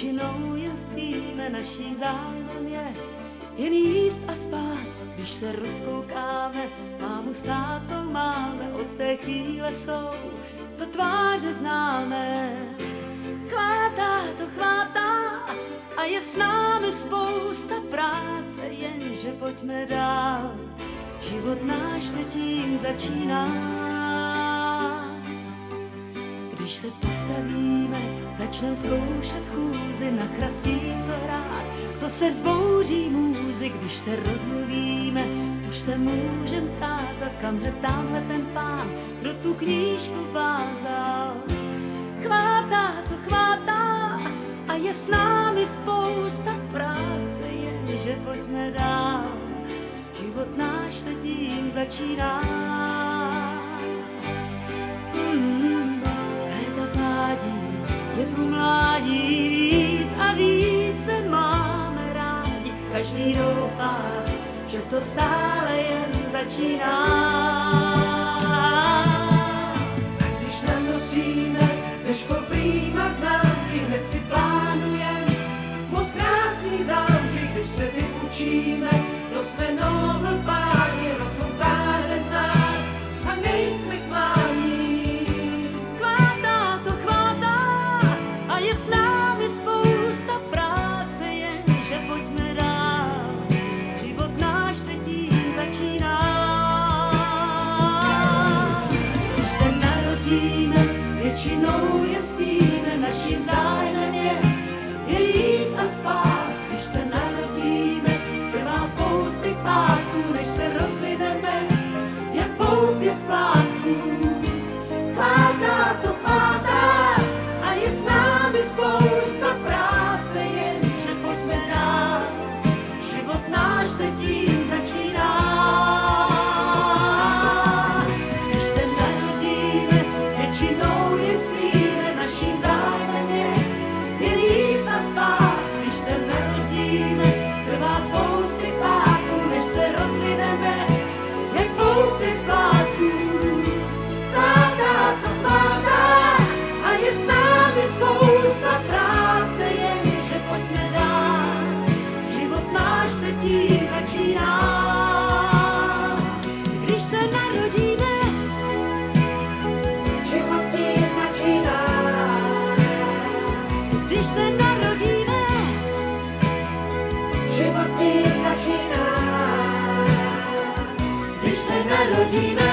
většinou jen spíme, naším zájmem je jen jíst a spát. Když se rozkoukáme, mámu s tátou máme, od té chvíle jsou to tváře známé. Chvátá a je s námi spousta práce, jenže pojďme dál, život náš se tím začíná. Když se postavíme, začneme zkoušet chůzi, na chrastítko hrát, to se vzbouří můzy. Když se rozmluvíme, už se můžem tázat, kam jde tamhle ten pán, kdo tu knížku vázal. Chvátá a je s námi spousta práce, jenže pojďme dál, život náš se tím začíná. Léta pádí, je tu mládí, víc a více máme rádi, každý doufá, že to stále jen začíná. A když nanosíme ze škol prýma známky, hned si plánujem moc krásný zámky. Když se vyučíme, to jsme nobl páni, rozum táhne z nás a nejsme k mání. Chvátá a je s námi spousta práce, jenže pojďme dál, život náš se tím začíná. Když se narodíme, většinou jen spíme, naším zájmem je jíst a spát. Když se narodíme, trvá spousty pátků, než se rozvineme, jak poupě splátků. Chvátá a je s námi spousta práce, jenže pojďme dál, život náš se tím začíná. Když se narodíme, většinou jen spíme, naším zájmem je jen jíst a spát. Když se narodíme, trvá spousty pátků, než se rozvineme, jak poupě splátků. Chvátá a je s námi spousta práce, jenže pojďme dál, život náš se tím začíná. Když se narodíme, Život tím začíná. když se narodíme, Život tím začíná. když se narodíme.